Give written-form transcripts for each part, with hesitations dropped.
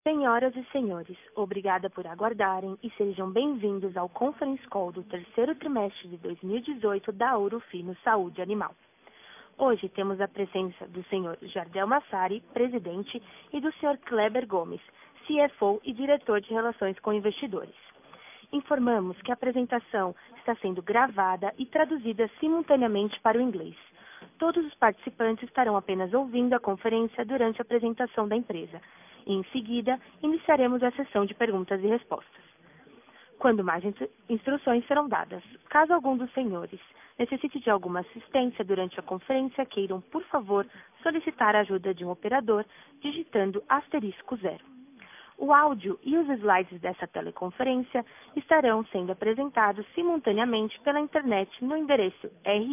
Senhoras e senhores, obrigada por aguardarem e sejam bem-vindos ao Conference Call do terceiro trimestre de 2018 da Ouro Fino Saúde Animal. Hoje temos a presença do Sr. Jardel Massari, presidente, e do Sr. Kleber Gomes, CFO e diretor de Relações com Investidores. Informamos que a apresentação está sendo gravada e traduzida simultaneamente para o inglês. Todos os participantes estarão apenas ouvindo a conferência durante a apresentação da empresa. E, em seguida, iniciaremos a sessão de perguntas e respostas, quando mais instruções serão dadas. Caso algum dos senhores necessite de alguma assistência durante a conferência, queiram, por favor, solicitar a ajuda de um operador digitando _0. O áudio e os slides dessa teleconferência estarão sendo apresentados simultaneamente pela internet no endereço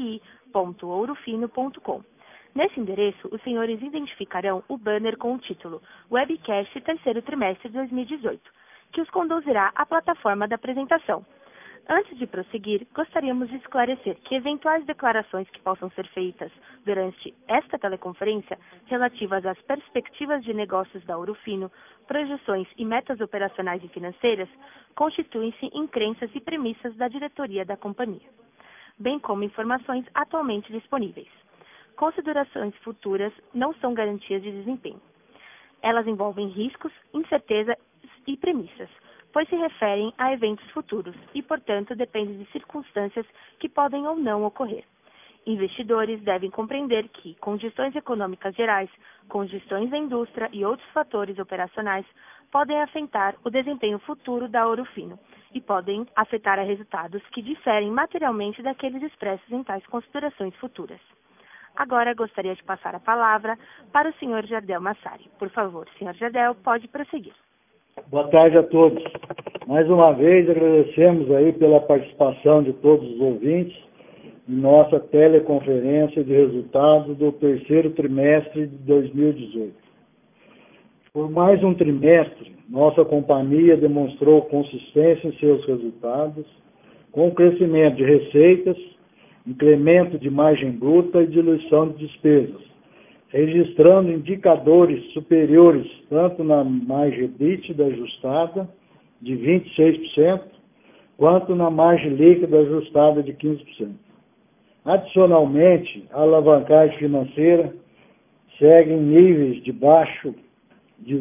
ri.ourofino.com. Nesse endereço, os senhores identificarão o banner com o título Webcast Terceiro Trimestre de 2018, que os conduzirá à plataforma da apresentação. Antes de prosseguir, gostaríamos de esclarecer que eventuais declarações que possam ser feitas durante esta teleconferência relativas às perspectivas de negócios da Ouro Fino, projeções e metas operacionais e financeiras constituem-se em crenças e premissas da diretoria da companhia, bem como informações atualmente disponíveis. Considerações futuras não são garantias de desempenho. Elas envolvem riscos, incertezas e premissas, pois se referem a eventos futuros e, portanto, dependem de circunstâncias que podem ou não ocorrer. Investidores devem compreender que condições econômicas gerais, condições da indústria e outros fatores operacionais podem afetar o desempenho futuro da Ouro Fino e podem afetar a resultados que diferem materialmente daqueles expressos em tais considerações futuras. Agora gostaria de passar a palavra para o Sr. Jardel Massari. Por favor, Sr. Jardel, pode prosseguir. Boa tarde a todos. Mais uma vez agradecemos aí pela participação de todos os ouvintes em nossa teleconferência de resultados do terceiro trimestre de 2018. Por mais um trimestre, nossa companhia demonstrou consistência em seus resultados, com crescimento de receitas, incremento de margem bruta e diluição de despesas, registrando indicadores superiores tanto na margem líquida ajustada, de 26%, quanto na margem líquida ajustada, de 15%. Adicionalmente, a alavancagem financeira segue em níveis de baixos de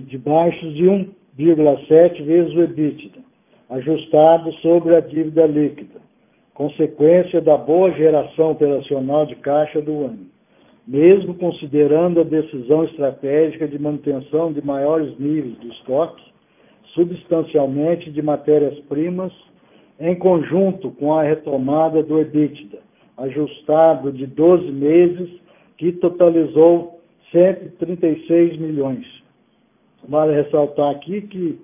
1,7 vezes o EBITDA, ajustado sobre a dívida líquida, consequência da boa geração operacional de caixa do ano, mesmo considerando a decisão estratégica de manutenção de maiores níveis de estoque, substancialmente de matérias-primas, em conjunto com a retomada do EBITDA, ajustado de 12 meses, que totalizou 136 milhões. Vale ressaltar aqui que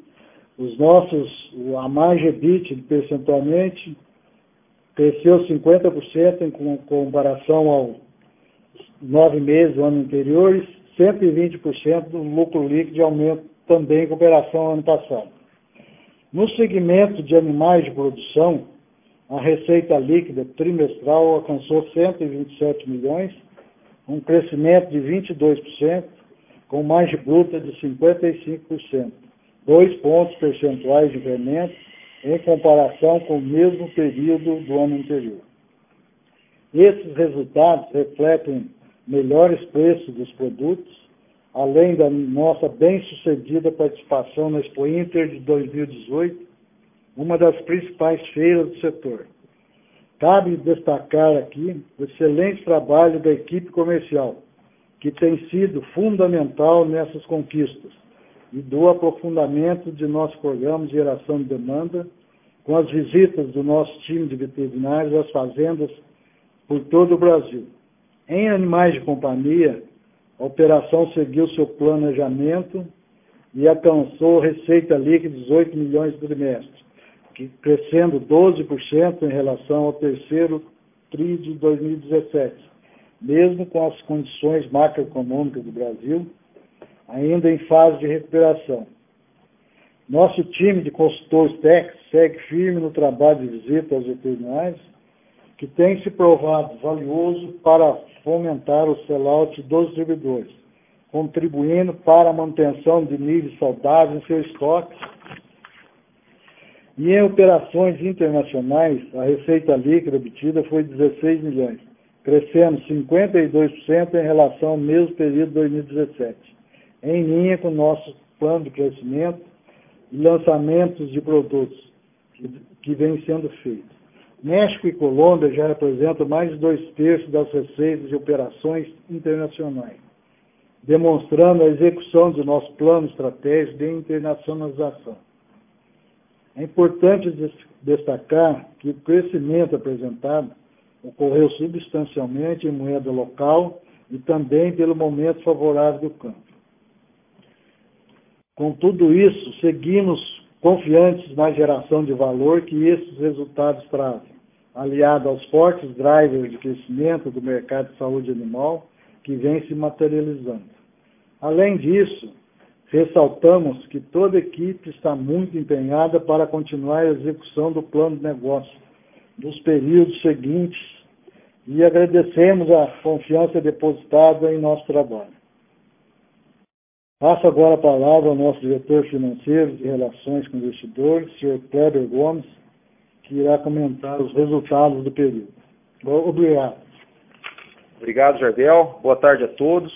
a margem EBITDA, percentualmente, cresceu 50% em comparação aos 9 meses do ano anterior e 120% do lucro líquido de aumento também em comparação ao ano passado. No segmento de animais de produção, a receita líquida trimestral alcançou 127 milhões, um crescimento de 22%, com margem bruta de 55%, 2 pontos percentuais de incremento em comparação com o mesmo período do ano anterior. Esses resultados refletem melhores preços dos produtos, além da nossa bem-sucedida participação na Expo Inter de 2018, uma das principais feiras do setor. Cabe destacar aqui o excelente trabalho da equipe comercial, que tem sido fundamental nessas conquistas, e do aprofundamento de nosso programa de geração de demanda, com as visitas do nosso time de veterinários às fazendas por todo o Brasil. Em animais de companhia, a operação seguiu seu planejamento e alcançou receita líquida de 18 milhões por trimestre, crescendo 12% em relação ao terceiro TRI de 2017, mesmo com as condições macroeconômicas do Brasil ainda em fase de recuperação. Nosso time de consultores técnicos segue firme no trabalho de visita aos veterinários, que tem se provado valioso para fomentar o sell-out dos distribuidores, contribuindo para a manutenção de níveis saudáveis em seus estoques. E em operações internacionais, a receita líquida obtida foi 16 milhões, crescendo 52% em relação ao mesmo período de 2017, em linha com o nosso plano de crescimento e lançamentos de produtos que vem sendo feitos. México e Colômbia já representam mais de 2/3 das receitas de operações internacionais, demonstrando a execução do nosso plano estratégico de internacionalização. É importante destacar que o crescimento apresentado ocorreu substancialmente em moeda local e também pelo momento favorável do câmbio. Com tudo isso, seguimos confiantes na geração de valor que esses resultados trazem, aliado aos fortes drivers de crescimento do mercado de saúde animal que vem se materializando. Além disso, ressaltamos que toda a equipe está muito empenhada para continuar a execução do plano de negócio nos períodos seguintes e agradecemos a confiança depositada em nosso trabalho. Passo agora a palavra ao nosso diretor financeiro de Relações com Investidores, Sr. Kleber Gomes, que irá comentar os resultados do período. Obrigado. Obrigado, Jardel. Boa tarde a todos.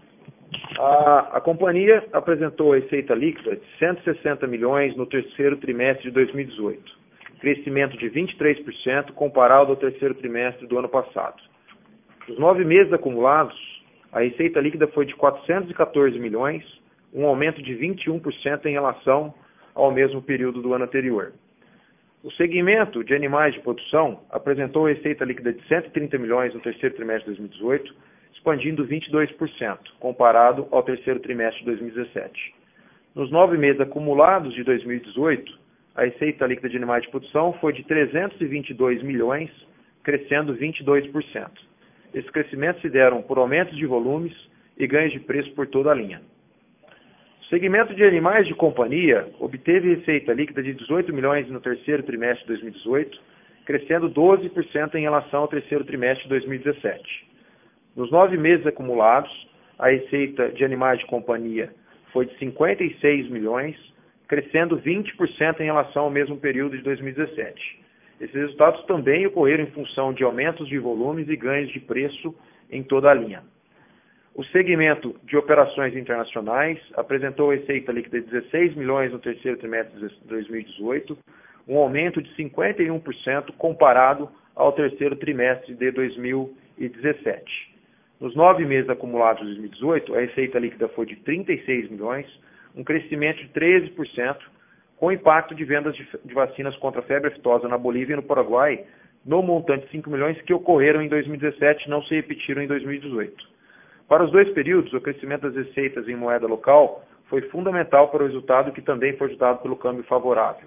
A companhia apresentou a receita líquida de 160 milhões no terceiro trimestre de 2018, crescimento de 23% comparado ao terceiro trimestre do ano passado. Nos 9 meses acumulados, a receita líquida foi de 414 milhões, um aumento de 21% em relação ao mesmo período do ano anterior. O segmento de animais de produção apresentou a receita líquida de 130 milhões no terceiro trimestre de 2018, expandindo 22%, comparado ao terceiro trimestre de 2017. Nos 9 meses acumulados de 2018, a receita líquida de animais de produção foi de 322 milhões, crescendo 22%. Esses crescimentos se deram por aumentos de volumes e ganhos de preço por toda a linha. O segmento de animais de companhia obteve receita líquida de 18 milhões no terceiro trimestre de 2018, crescendo 12% em relação ao terceiro trimestre de 2017. Nos 9 meses acumulados, a receita de animais de companhia foi de 56 milhões, crescendo 20% em relação ao mesmo período de 2017. Esses resultados também ocorreram em função de aumentos de volumes e ganhos de preço em toda a linha. O segmento de operações internacionais apresentou receita líquida de 16 milhões no terceiro trimestre de 2018, um aumento de 51% comparado ao terceiro trimestre de 2017. Nos 9 meses acumulados de 2018, a receita líquida foi de 36 milhões, um crescimento de 13%, com impacto de vendas de vacinas contra a febre aftosa na Bolívia e no Paraguai, no montante de 5 milhões que ocorreram em 2017 e não se repetiram em 2018. Para os dois períodos, o crescimento das receitas em moeda local foi fundamental para o resultado, que também foi ajudado pelo câmbio favorável.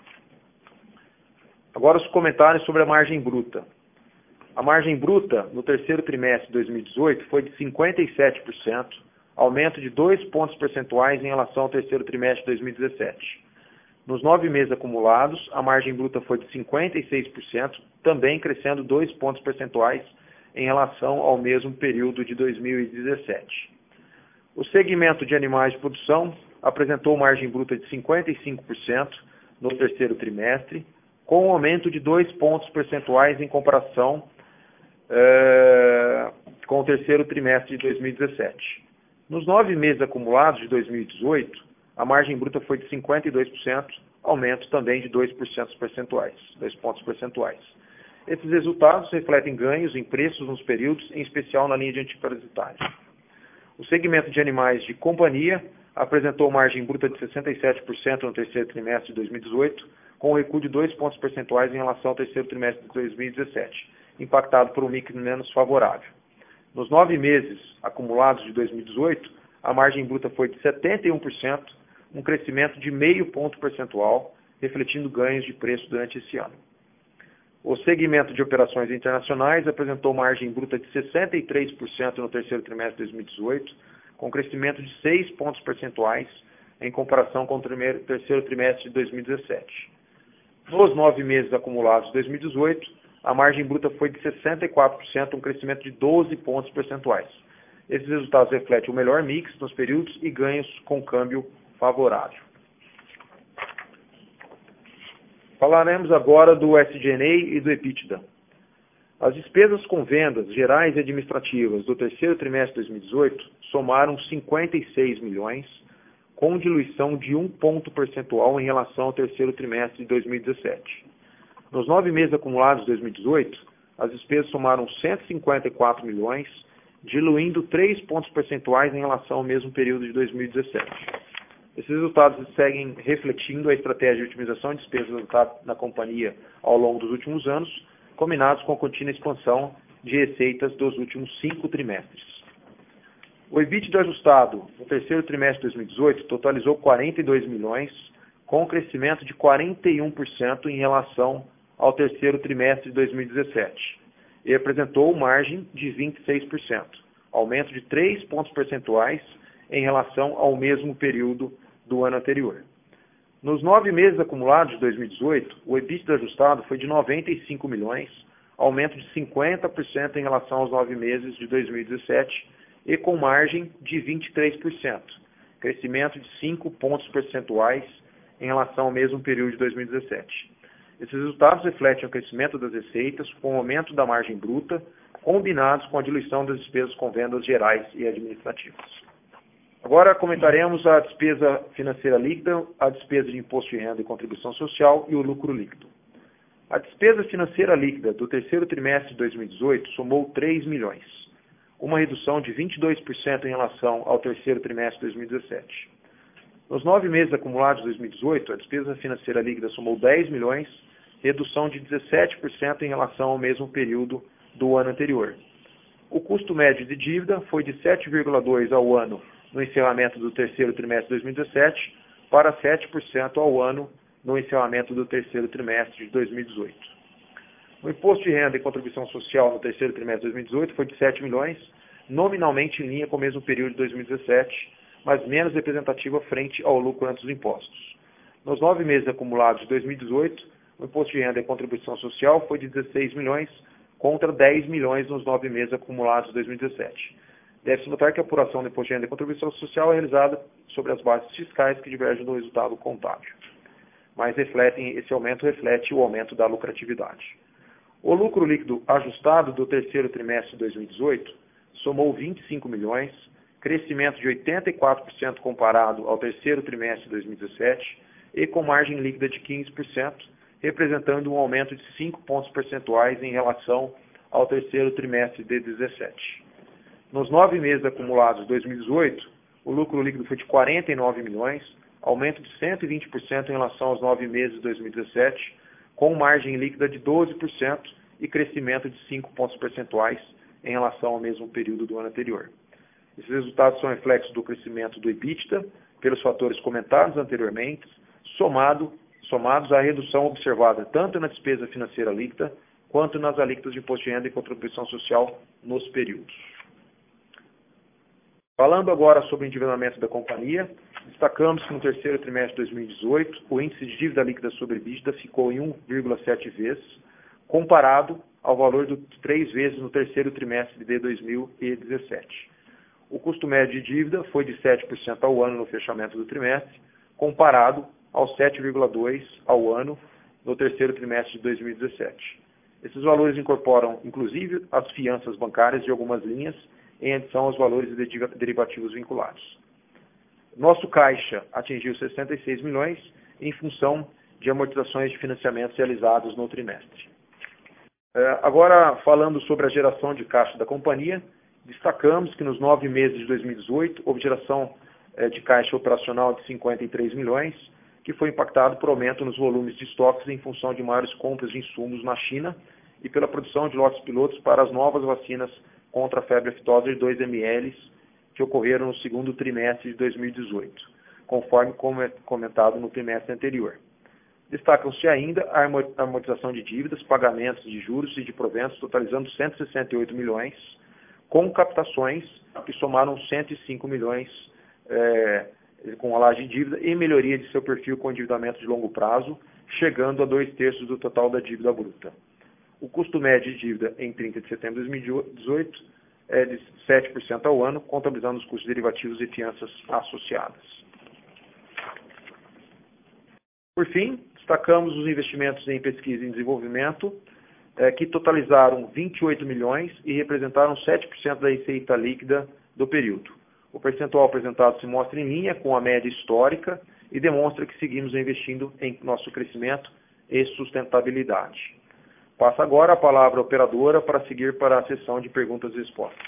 Agora os comentários sobre a margem bruta. A margem bruta no terceiro trimestre de 2018 foi de 57%, aumento de 2 pontos percentuais em relação ao terceiro trimestre de 2017. Nos 9 meses acumulados, a margem bruta foi de 56%, também crescendo 2 pontos percentuais em relação ao mesmo período de 2017. O segmento de animais de produção apresentou margem bruta de 55% no terceiro trimestre, com um aumento de 2 pontos percentuais em comparação com o terceiro trimestre de 2017. Nos 9 meses acumulados de 2018, a margem bruta foi de 52%, aumento também de 2 pontos percentuais. Esses resultados refletem ganhos em preços nos períodos, em especial na linha de antiparasitários. O segmento de animais de companhia apresentou margem bruta de 67% no terceiro trimestre de 2018, com um recuo de 2 pontos percentuais em relação ao terceiro trimestre de 2017, impactado por um mix menos favorável. Nos 9 meses acumulados de 2018, a margem bruta foi de 71%, um crescimento de meio ponto percentual, refletindo ganhos de preço durante esse ano. O segmento de operações internacionais apresentou margem bruta de 63% no terceiro trimestre de 2018, com crescimento de 6 pontos percentuais em comparação com o terceiro trimestre de 2017. Nos 9 meses acumulados de 2018, a margem bruta foi de 64%, um crescimento de 12 pontos percentuais. Esses resultados refletem o melhor mix nos períodos e ganhos com câmbio favorável. Falaremos agora do SG&A e do EBITDA. As despesas com vendas gerais e administrativas do terceiro trimestre de 2018 somaram 56 milhões, com diluição de 1 ponto percentual em relação ao terceiro trimestre de 2017. Nos 9 meses acumulados de 2018, as despesas somaram 154 milhões, diluindo 3 pontos percentuais em relação ao mesmo período de 2017. Esses resultados seguem refletindo a estratégia de otimização de despesas adotada na companhia ao longo dos últimos anos, combinados com a contínua expansão de receitas dos últimos 5 trimestres. O EBITDA ajustado no terceiro trimestre de 2018 totalizou 42 milhões, com um crescimento de 41% em relação ao terceiro trimestre de 2017, e apresentou margem de 26%, aumento de 3 pontos percentuais em relação ao mesmo período do ano anterior. Nos 9 meses acumulados de 2018, o EBITDA ajustado foi de 95 milhões, aumento de 50% em relação aos 9 meses de 2017 e com margem de 23%, crescimento de 5 pontos percentuais em relação ao mesmo período de 2017. Esses resultados refletem o crescimento das receitas com o aumento da margem bruta, combinados com a diluição das despesas com vendas gerais e administrativas. Agora comentaremos a despesa financeira líquida, a despesa de imposto de renda e contribuição social e o lucro líquido. A despesa financeira líquida do terceiro trimestre de 2018 somou 3 milhões, uma redução de 22% em relação ao terceiro trimestre de 2017. Nos 9 meses acumulados de 2018, a despesa financeira líquida somou 10 milhões, redução de 17% em relação ao mesmo período do ano anterior. O custo médio de dívida foi de 7,2% ao ano no encerramento do terceiro trimestre de 2017 para 7% ao ano no encerramento do terceiro trimestre de 2018. O imposto de renda e contribuição social no terceiro trimestre de 2018 foi de 7 milhões, nominalmente em linha com o mesmo período de 2017, mas menos representativa frente ao lucro antes dos impostos. Nos 9 meses acumulados de 2018, o imposto de renda e contribuição social foi de 16 milhões contra 10 milhões nos 9 meses acumulados de 2017. Deve-se notar que a apuração do imposto de renda e contribuição social é realizada sobre as bases fiscais que divergem do resultado contábil, mas esse aumento reflete o aumento da lucratividade. O lucro líquido ajustado do terceiro trimestre de 2018 somou 25 milhões, crescimento de 84% comparado ao terceiro trimestre de 2017 e com margem líquida de 15%, representando um aumento de 5 pontos percentuais em relação ao terceiro trimestre de 2017. Nos 9 meses acumulados de 2018, o lucro líquido foi de 49 milhões, aumento de 120% em relação aos 9 meses de 2017, com margem líquida de 12% e crescimento de 5 pontos percentuais em relação ao mesmo período do ano anterior. Esses resultados são reflexos do crescimento do EBITDA, pelos fatores comentados anteriormente, somados à redução observada tanto na despesa financeira líquida, quanto nas alíquotas de imposto de renda e contribuição social nos períodos. Falando agora sobre o endividamento da companhia, destacamos que no terceiro trimestre de 2018, o índice de dívida líquida sobre EBITDA ficou em 1,7 vezes, comparado ao valor de 3 vezes no terceiro trimestre de 2017. O custo médio de dívida foi de 7% ao ano no fechamento do trimestre, comparado aos 7,2% ao ano no terceiro trimestre de 2017. Esses valores incorporam, inclusive, as fianças bancárias de algumas linhas, em adição aos valores derivativos vinculados. Nosso caixa atingiu 66 milhões em função de amortizações de financiamentos realizados no trimestre. Agora, falando sobre a geração de caixa da companhia, destacamos que nos 9 meses de 2018 houve geração de caixa operacional de 53 milhões, que foi impactado por aumento nos volumes de estoques em função de maiores compras de insumos na China e pela produção de lotes pilotos para as novas vacinas contra a febre aftosa de 2 ml, que ocorreram no segundo trimestre de 2018, conforme comentado no trimestre anterior. Destacam-se ainda a amortização de dívidas, pagamentos de juros e de proventos, totalizando 168 milhões, com captações que somaram 105 milhões com a laje de dívida e melhoria de seu perfil com endividamento de longo prazo, chegando a 2/3 do total da dívida bruta. O custo médio de dívida em 30 de setembro de 2018 de 7% ao ano, contabilizando os custos derivativos e fianças associadas. Por fim, destacamos os investimentos em pesquisa e desenvolvimento, que totalizaram 28 milhões e representaram 7% da receita líquida do período. O percentual apresentado se mostra em linha com a média histórica e demonstra que seguimos investindo em nosso crescimento e sustentabilidade. Passo agora a palavra à operadora para seguir para a sessão de perguntas e respostas.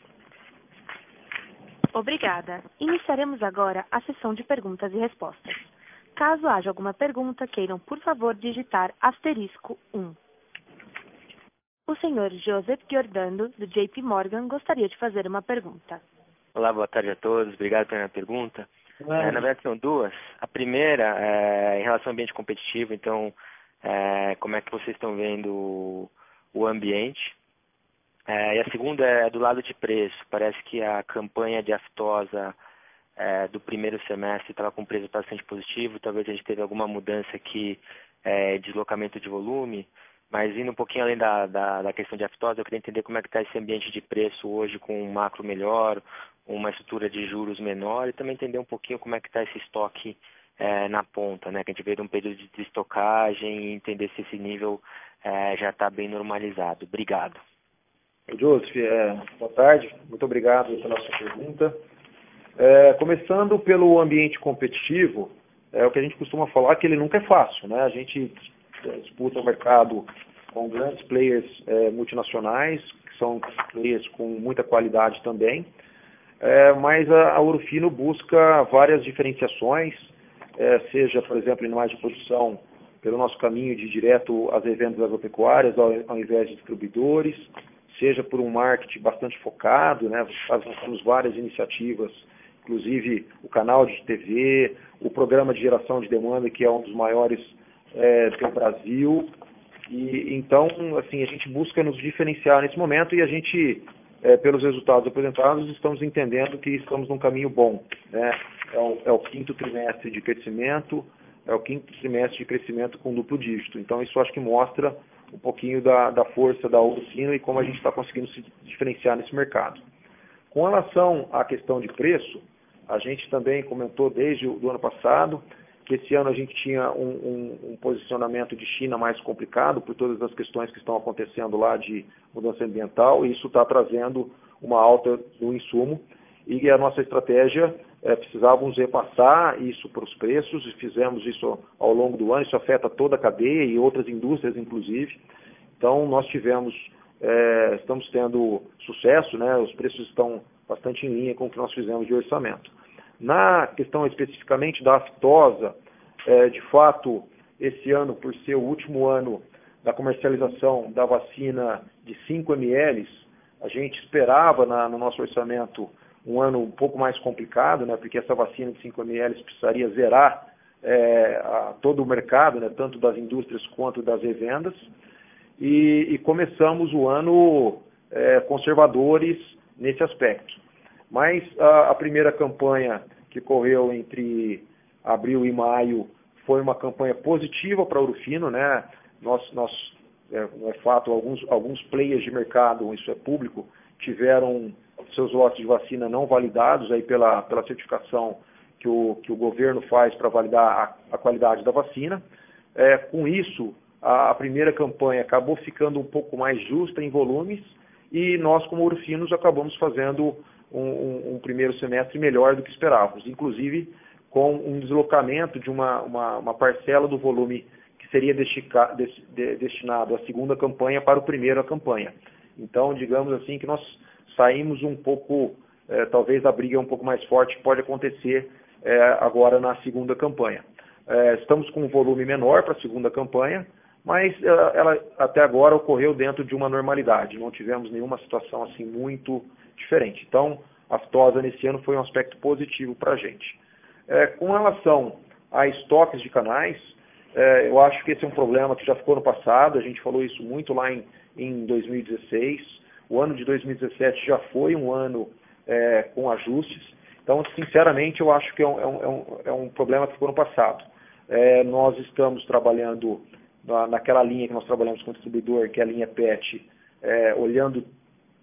Obrigada. Iniciaremos agora a sessão de perguntas e respostas. Caso haja alguma pergunta, queiram, por favor, digitar *1. O senhor Joseph Giordano, do JP Morgan, gostaria de fazer uma pergunta. Olá, boa tarde a todos. Obrigado pela minha pergunta. Na verdade, são duas. A primeira é em relação ao ambiente competitivo. Então, como é que vocês estão vendo o ambiente? E a segunda é do lado de preço. Parece que a campanha de aftosa do primeiro semestre estava com preço bastante positivo. Talvez a gente teve alguma mudança aqui, deslocamento de volume. Mas indo um pouquinho além da questão de aftosa, eu queria entender como é que está esse ambiente de preço hoje com um macro melhor, uma estrutura de juros menor, e também entender um pouquinho como é que está esse estoque na ponta, né? Que a gente veio de um período de estocagem e entender se esse nível já está bem normalizado. Obrigado. Joseph, boa tarde. Muito obrigado pela sua pergunta. Começando pelo ambiente competitivo, o que a gente costuma falar que ele nunca é fácil, né? A gente disputa o mercado com grandes players multinacionais, que são players com muita qualidade também, mas a Ouro Fino busca várias diferenciações, seja, por exemplo, em mais de produção, pelo nosso caminho de direto às revendas agropecuárias, ao invés de distribuidores, seja por um marketing bastante focado, né? Nós temos várias iniciativas, inclusive o canal de TV, o programa de geração de demanda, que é um dos maiores do Brasil. E então, assim, a gente busca nos diferenciar nesse momento e a gente, pelos resultados apresentados, estamos entendendo que estamos num caminho bom, né? É o quinto trimestre de crescimento, com duplo dígito. Então, isso acho que mostra um pouquinho da força da Ouro Fino e como a gente está conseguindo se diferenciar nesse mercado. Com relação à questão de preço, a gente também comentou desde o ano passado que esse ano a gente tinha um posicionamento de China mais complicado por todas as questões que estão acontecendo lá de mudança ambiental, e isso está trazendo uma alta no insumo, e a nossa estratégia precisávamos repassar isso para os preços, e fizemos isso ao longo do ano. Isso afeta toda a cadeia e outras indústrias, inclusive. Então, nós estamos tendo sucesso, né? Os preços estão bastante em linha com o que nós fizemos de orçamento. Na questão especificamente da aftosa, de fato, esse ano, por ser o último ano da comercialização da vacina de 5 ml, a gente esperava no nosso orçamento um ano um pouco mais complicado, né, porque essa vacina de 5 ml precisaria zerar todo o mercado, né, tanto das indústrias quanto das revendas, e começamos o ano conservadores nesse aspecto. Mas a primeira campanha que correu entre abril e maio foi uma campanha positiva para a Ouro Fino, né? É fato, alguns players de mercado, isso é público, tiveram seus lotes de vacina não validados aí pela certificação que o governo faz para validar a qualidade da vacina. Com isso, a primeira campanha acabou ficando um pouco mais justa em volumes, e nós, como Ouro Finos, acabamos fazendo um primeiro semestre melhor do que esperávamos, inclusive com um deslocamento de uma parcela do volume que seria destinado à segunda campanha para o primeiro a campanha. Então, digamos assim, que nós saímos um pouco, talvez a briga um pouco mais forte que pode acontecer agora na segunda campanha. Estamos com um volume menor para a segunda campanha, mas ela até agora ocorreu dentro de uma normalidade, não tivemos nenhuma situação assim muito diferente. Então, a aftosa nesse ano foi um aspecto positivo para a gente. Com relação a estoques de canais, eu acho que esse é um problema que já ficou no passado, a gente falou isso muito lá em 2016, o ano de 2017 já foi um ano com ajustes, então, sinceramente, eu acho que é um problema que ficou no passado. Nós estamos trabalhando naquela linha que nós trabalhamos com o distribuidor, que é a linha PET, olhando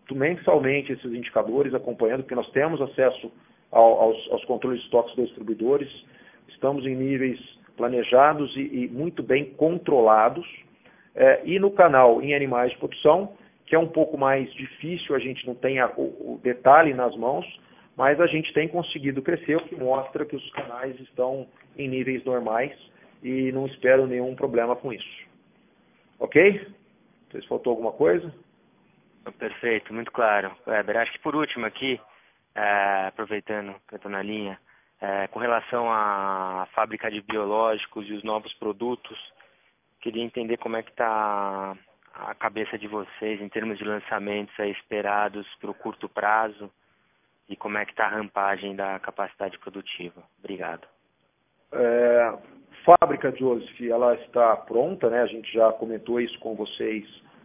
mensalmente esses indicadores, acompanhando, porque nós temos acesso aos controles de estoques dos distribuidores, estamos em níveis planejados e muito bem controlados. E no canal em animais de produção, que é um pouco mais difícil, a gente não tem o detalhe nas mãos, mas a gente tem conseguido crescer, o que mostra que os canais estão em níveis normais e não espero nenhum problema com isso. Ok? Não sei se faltou alguma coisa. Perfeito, muito claro. Weber, acho que por último aqui, aproveitando que eu estou na linha, com relação à fábrica de biológicos e os novos produtos, queria entender como é que está a cabeça de vocês em termos de lançamentos aí esperados para o curto prazo e como é que está a rampagem da capacidade produtiva. Obrigado. Fábrica, Joseph, ela está pronta, né? A gente já comentou isso com vocês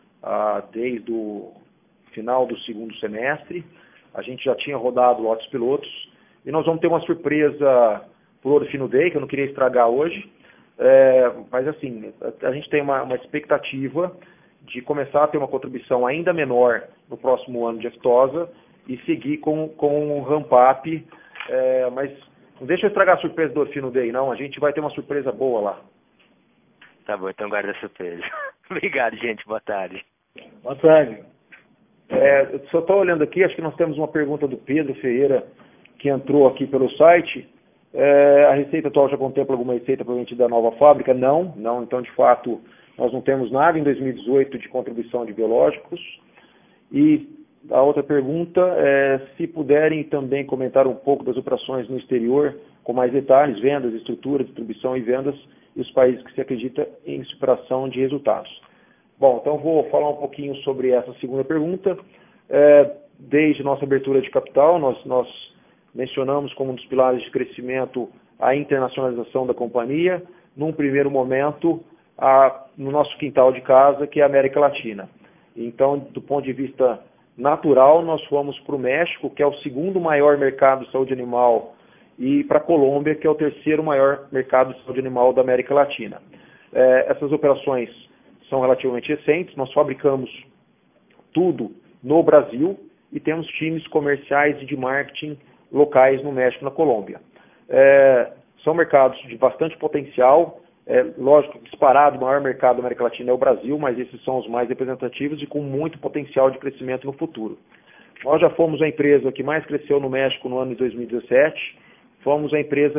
desde o final do segundo semestre. A gente já tinha rodado lotes pilotos e nós vamos ter uma surpresa por Ouro Fino Day, que eu não queria estragar hoje, mas assim, a gente tem uma expectativa de começar a ter uma contribuição ainda menor no próximo ano de aftosa e seguir com um ramp-up, mas não deixa eu estragar a surpresa do Ouro Fino Day, não. A gente vai ter uma surpresa boa lá. Tá bom, então guarda a surpresa. Obrigado, gente. Boa tarde. Boa tarde. Eu só estou olhando aqui, acho que nós temos uma pergunta do Pedro Ferreira, que entrou aqui pelo site. A receita atual já contempla alguma receita proveniente da nova fábrica? Não. Então, de fato, nós não temos nada em 2018 de contribuição de biológicos. E a outra pergunta é se puderem também comentar um pouco das operações no exterior, com mais detalhes, vendas, estrutura, distribuição e vendas, e os países que se acredita em superação de resultados. Bom, então vou falar um pouquinho sobre essa segunda pergunta. Desde nossa abertura de capital, nós mencionamos como um dos pilares de crescimento a internacionalização da companhia, num primeiro momento, no nosso quintal de casa, que é a América Latina. Então, do ponto de vista natural, nós fomos para o México, que é o segundo maior mercado de saúde animal, e para a Colômbia, que é o terceiro maior mercado de saúde animal da América Latina. Essas operações são relativamente recentes, nós fabricamos tudo no Brasil e temos times comerciais e de marketing locais no México e na Colômbia. São mercados de bastante potencial, lógico, disparado, o maior mercado da América Latina é o Brasil, mas esses são os mais representativos e com muito potencial de crescimento no futuro. Nós já fomos a empresa que mais cresceu no México no ano de 2017, fomos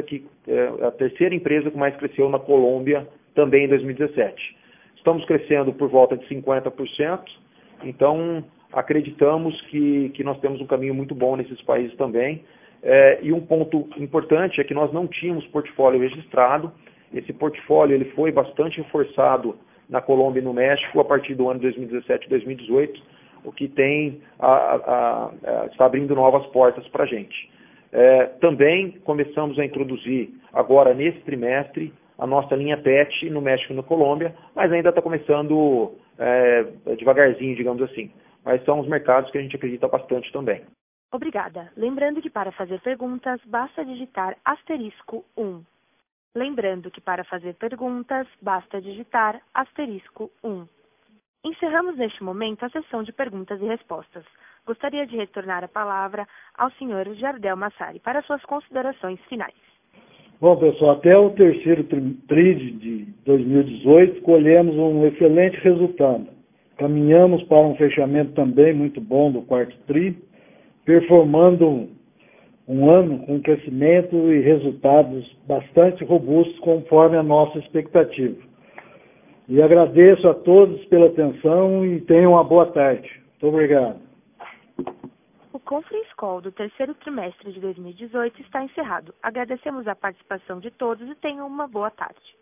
a terceira empresa que mais cresceu na Colômbia também em 2017. Estamos crescendo por volta de 50%, então acreditamos que nós temos um caminho muito bom nesses países também. E um ponto importante é que nós não tínhamos portfólio registrado. Esse portfólio ele foi bastante reforçado na Colômbia e no México a partir do ano de 2017 e 2018, o que está abrindo novas portas para a gente. Também começamos a introduzir agora nesse trimestre a nossa linha PET no México e na Colômbia, mas ainda está começando devagarzinho, digamos assim. Mas são os mercados que a gente acredita bastante também. Obrigada. Lembrando que para fazer perguntas, basta digitar *1. Lembrando que para fazer perguntas, basta digitar *1. Encerramos neste momento a sessão de perguntas e respostas. Gostaria de retornar a palavra ao senhor Jardel Massari para suas considerações finais. Bom, pessoal, até o terceiro TRI de 2018 colhemos um excelente resultado. Caminhamos para um fechamento também muito bom do quarto TRI, performando um ano com crescimento e resultados bastante robustos conforme a nossa expectativa. E agradeço a todos pela atenção e tenham uma boa tarde. Muito obrigado. O Conference Call do terceiro trimestre de 2018 está encerrado. Agradecemos a participação de todos e tenham uma boa tarde.